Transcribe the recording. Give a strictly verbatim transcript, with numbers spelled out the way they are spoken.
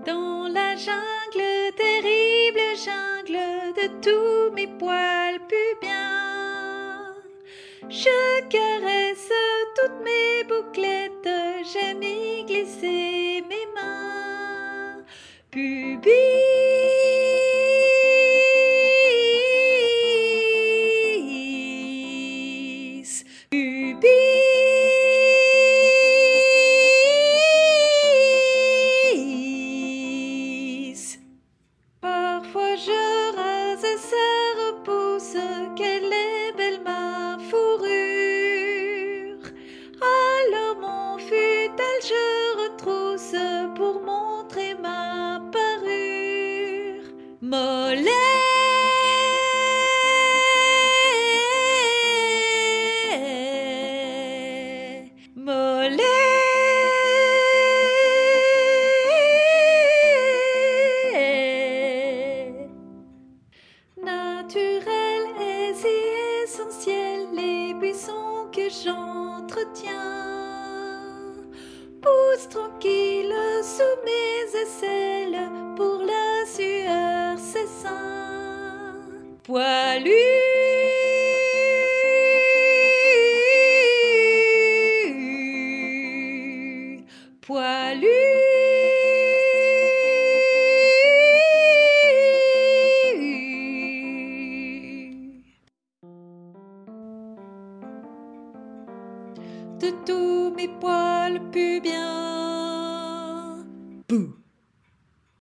Dans la jungle, terrible jungle de tous mes poils pubiens, je caresse toutes mes bouclettes, j'aime y glisser mes mains. Pubis, pubis. Parfois je rase sa repousse, quelle est belle ma fourrure. Alors mon futal je retrousse pour montrer ma parure. Mollet, mollet. Naturel et si essentiel, les buissons que j'entretiens poussent tranquille sous mes aisselles, pour la sueur c'est sain. Poilu, poilu. De tous mes poils pubiens, bouh.